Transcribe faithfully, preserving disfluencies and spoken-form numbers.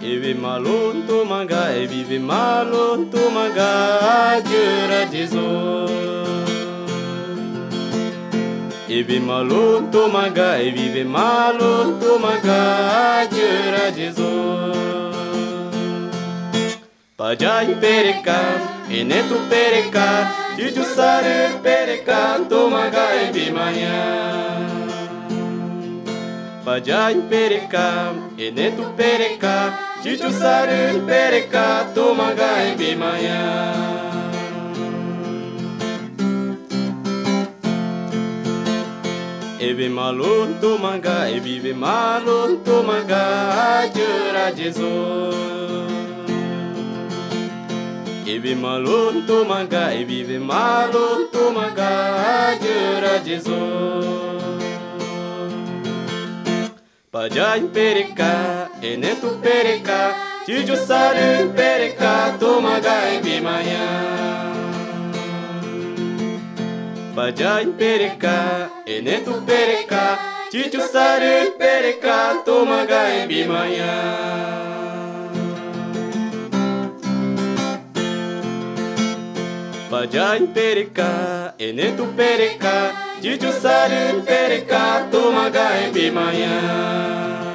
Evi malo tu manga, evi vi malo tu manga, jura dizo. Evi malo tu manga, evi vi malo tu manga, jura dizo. Pajai pereka, enetu pereka, juju sare pereka, tu manga evi manhã. Pajai pereka, enetu pereka, juju sare pereka, tu manga evi manhã. Evi malo tu manga, evi vi malo tu manga, jura dizo. Evi malo tu manga, evi vi malo tu manga, jura dizo. Pajai pereka, enetu pereka, juju sare pereka, tu manga evi manhã. Pajai pereka, enetu pereka, juju sare pereka, tu manga evi manhã. Pajai pereka, enetu pereka, juju sare pereka, tu manga evi manhã.